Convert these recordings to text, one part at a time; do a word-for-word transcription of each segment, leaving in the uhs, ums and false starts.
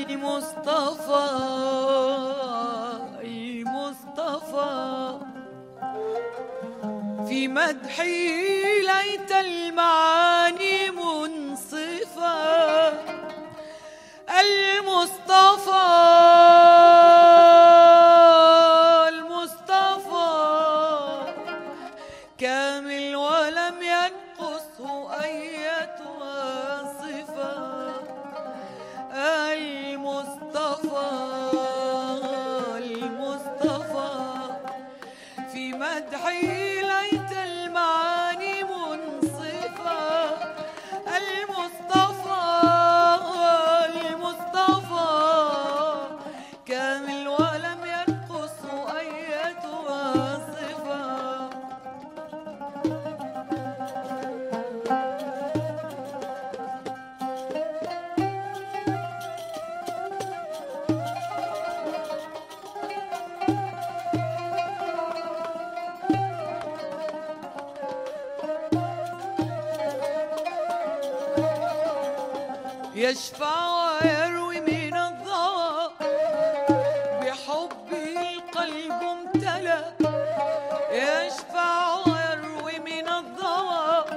المصطفى المصطفى في مدحي ليت المعاني منصفة. المصطفى المصطفى كامل ولم ينقصه أية صفة. المصطفى المصطفى في مدحي ليت المعاني منصفة. المصطفى المصطفى كامل ولم ينقصه أية صفة. يشفع ويروي من الضوء بحبه القلب امتلأ. يشفع ويروي من الضوء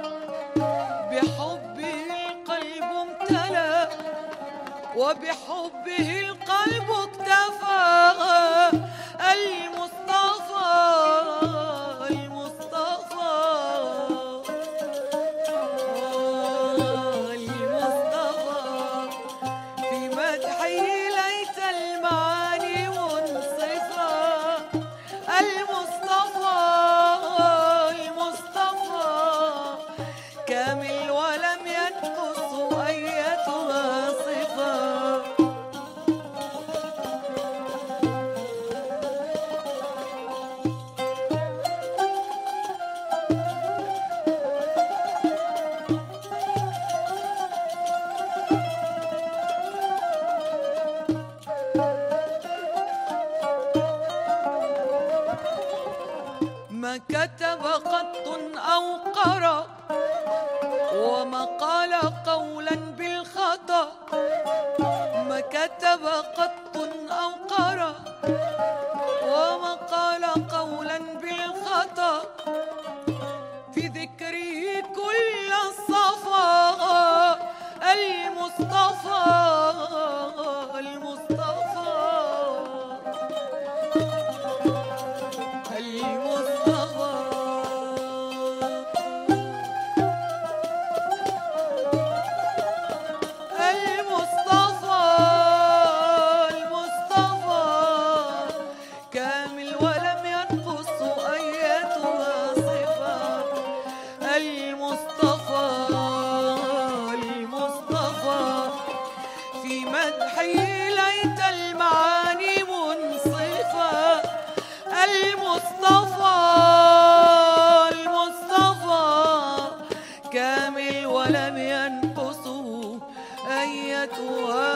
بحبه القلب امتلأ وبحبه القلب اكتفى. المصطفى المصطفى كامل ولم ينقصه أية صفة. ما كتب قط أو قرأ وما قال قولا بالخطأ. ما كتب قط أو قرأ وما قال قولا بالخطأ. في ذكره كل الصفا. المصطفى المصطفى المصطفى المصطفى المصطفى كامل ولم ينقصه أية صفة. المصطفى المصطفى في مدحي ليت المعاني منصفة. المصطفى المصطفى كامل ولم ينقصه أية